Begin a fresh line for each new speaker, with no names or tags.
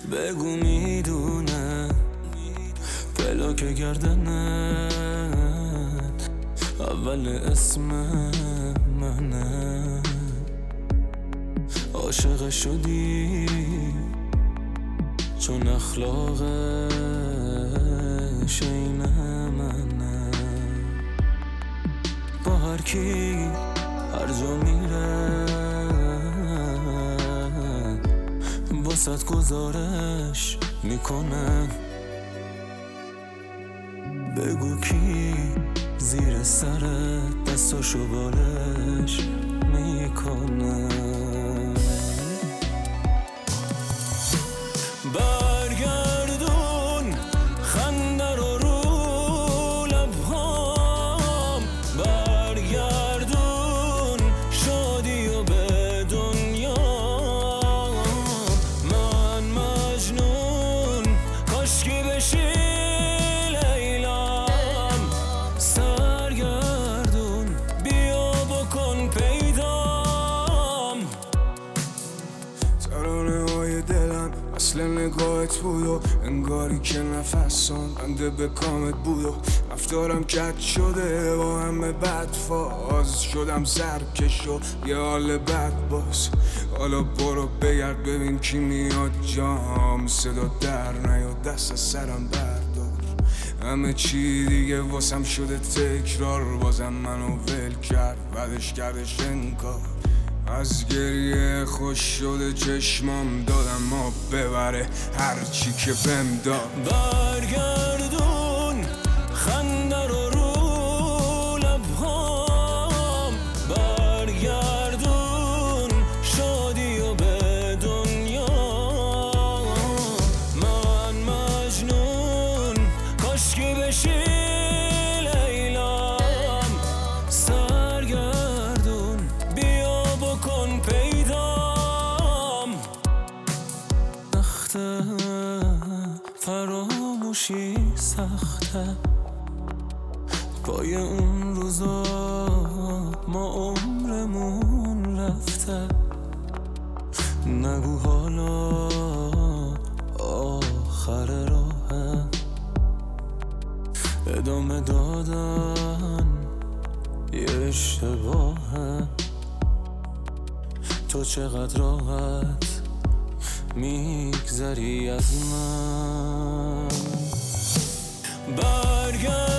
بگو میدونه پلاک گردنت اول اسم منه. عاشق شدی چون اخلاقش عین منه. با هر کی هر جا میره باست گزارش میکنه. بگو کی زیر سرت دستاشو بالش میکنه. برگردون خنده رو رو لبهام، برگردون شادی و به دنیا. من مجنون کاشکی بشی لیلام، سرگردون بیا بکن پیدام.
ترانه های دلم اصل نگاهت بود و انگاری که نفسان بنده به کامت بود و رفتارم کج شده با همه بد فاز شدم سرکش و یه حال بد باز. حالا برو بگرد ببین کی میاد جام، صدا در نیاد دست سرم بردار. همه چی دیگه واسم شده تکرار، بازم منو ول کرد بعدش کردش انکار. از گریه خوش شده چشمام دادم ما ببره هرچی که بهم داد.
برگردون خنده رو رو لبهام، برگردون شادی و به دنیا. من مجنون کاشکی بشی لیلام، سرگردون بیا بکن پیدام. نخته فراموشی سخته پای اون روزا ما عمرمون رفته. نگو حالا آخر راهه، ادامه دادن یه اشتباهه. تو چقدر راحت میگذری از من. برگرد